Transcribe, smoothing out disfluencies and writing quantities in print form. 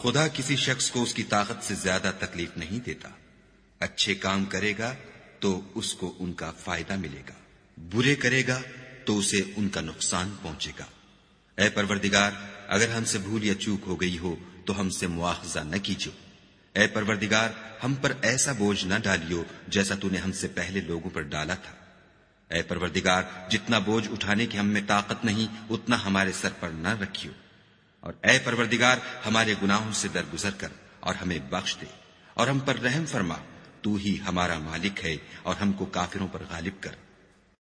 खुदा किसी शख्स को उसकी ताकत से ज्यादा तकलीफ नहीं देता। अच्छे काम करेगा तो उसको उनका फायदा मिलेगा, बुरे करेगा तो उसे उनका नुकसान पहुंचेगा। ऐ परवरदिगार, अगर हमसे भूल या चूक हो गई हो तो हमसे मुआखजा न कीजियो। ऐ परवरदिगार, हम पर ऐसा बोझ न डालियो जैसा तूने हमसे पहले लोगों पर डाला था। ऐ परवरदिगार, जितना बोझ उठाने की हम में ताकत नहीं उतना हमारे सर पर न रखियो। और ऐ परवरदिगार, हमारे गुनाहों से दरगुजर कर और हमें बख्श दे और हम पर रहम फरमा। तू ही हमारा मालिक है और हमको काफिरों पर गालिब कर।